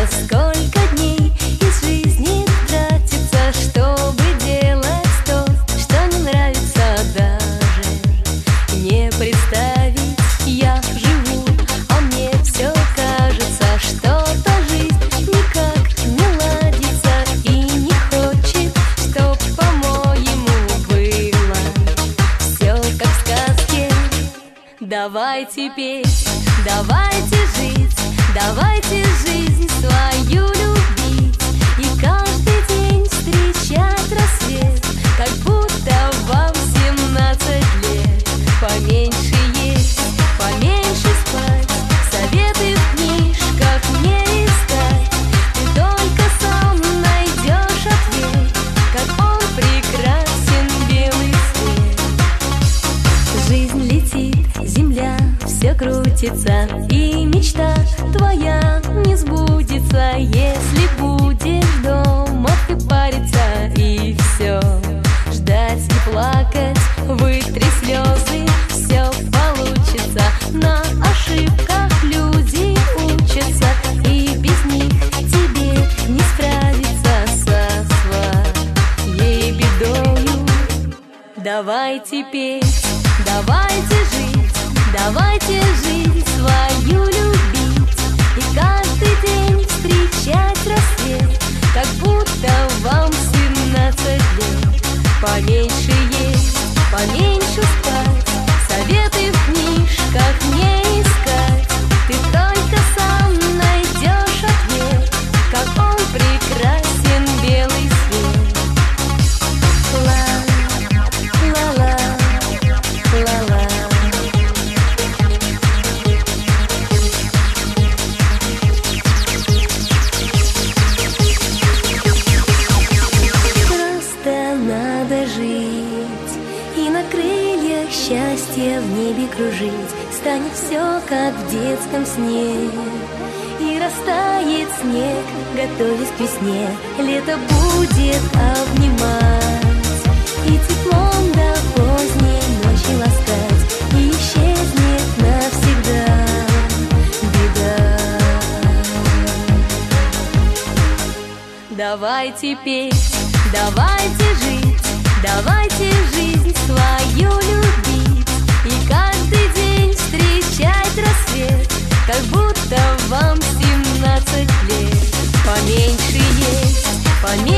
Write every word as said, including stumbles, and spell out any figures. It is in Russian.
сколько дней из жизни тратится, чтобы делать то, что не нравится даже не представить. Я живу, а мне все кажется, что-то жизнь никак не ладится и не хочет, чтоб, по-моему, было все как в сказке. Давайте петь, давайте жить, давайте жизнь свою любить и каждый день встречать рассвет, как будто вам семнадцать лет. Поменьше есть, поменьше спать, советы в книжках не искать. Ты только сам найдешь ответ, как он прекрасен, белый свет. Жизнь летит, земля все крутится, и мечта твоя не сбудется, если будешь дома ты париться и все ждать и плакать, вытри слезы, все получится. На ошибках люди учатся, и без них тебе не справиться со своей бедою. Давайте петь, давайте жить, давайте жизнь свою любить и каждый день встречать рассвет, как будто вам семнадцать лет. Поменьше есть, поменьше спать, советы в книжках не искать. Ты только сам найдешь ответ, как он прекрасен, белый свет. Ла-ла-ла, ла-ла. Надо жить и на крыльях счастья в небе кружить. Станет все, как в детском сне, и растает снег, готовясь к весне. Лето будет обнимать и теплом до поздней ночи ласкать, и исчезнет навсегда беда. Давайте петь, давайте жить, давайте жизнь свою любить и каждый день встречать рассвет, как будто вам семнадцать лет. Поменьше есть, поменьше